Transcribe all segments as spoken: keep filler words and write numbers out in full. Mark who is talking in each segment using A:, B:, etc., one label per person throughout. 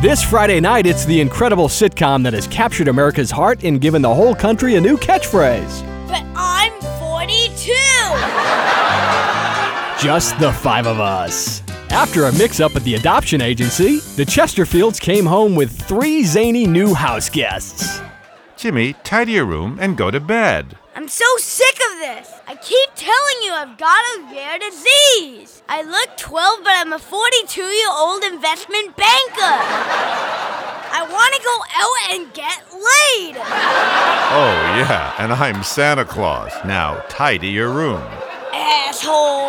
A: This Friday night, it's the incredible sitcom that has captured America's heart and given the whole country a new catchphrase.
B: But I'm forty-two!
A: Just the five of us. After a mix-up at the adoption agency, the Chesterfields came home with three zany new house guests.
C: Jimmy, tidy your room and go to bed.
B: I'm so sick of this. I keep telling you I've got a rare disease. I look twelve, but I'm a forty-two-year-old investment banker. I want to go out and get laid.
C: Oh, yeah, and I'm Santa Claus. Now, tidy your room.
B: Asshole.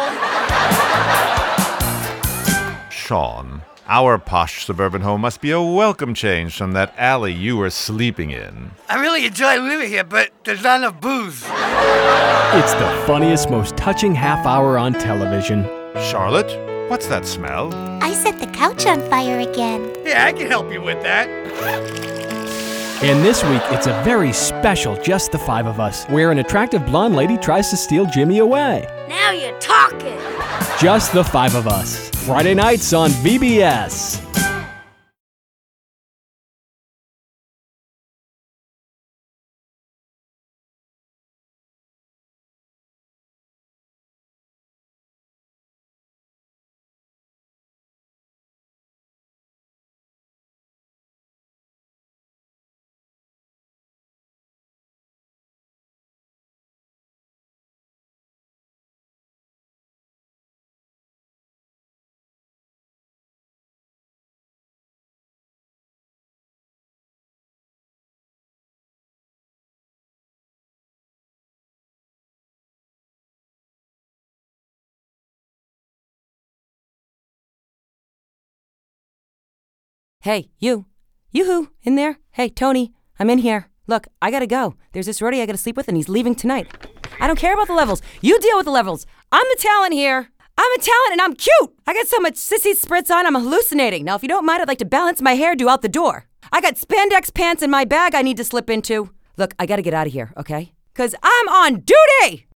C: Sean, our posh suburban home must be a welcome change from that alley you were sleeping in.
D: I really enjoy living here, but there's not enough booze.
A: It's the funniest, most touching half hour on television.
C: Charlotte, what's that smell?
E: I set the couch on fire again.
D: Yeah, I can help you with that.
A: And this week, it's a very special Just the Five of Us, where an attractive blonde lady tries to steal Jimmy away.
B: Now you're talking.
A: Just the Five of Us. Friday nights on V B S.
F: Hey, you. Yoo-hoo, in there? Hey, Tony, I'm in here. Look, I gotta go. There's this roadie I gotta sleep with, and he's leaving tonight. I don't care about the levels. You deal with the levels. I'm the talent here. I'm a talent, and I'm cute. I got so much sissy spritz on, I'm hallucinating. Now, if you don't mind, I'd like to balance my hairdo out the door. I got spandex pants in my bag I need to slip into. Look, I gotta get out of here, okay? Because I'm on duty!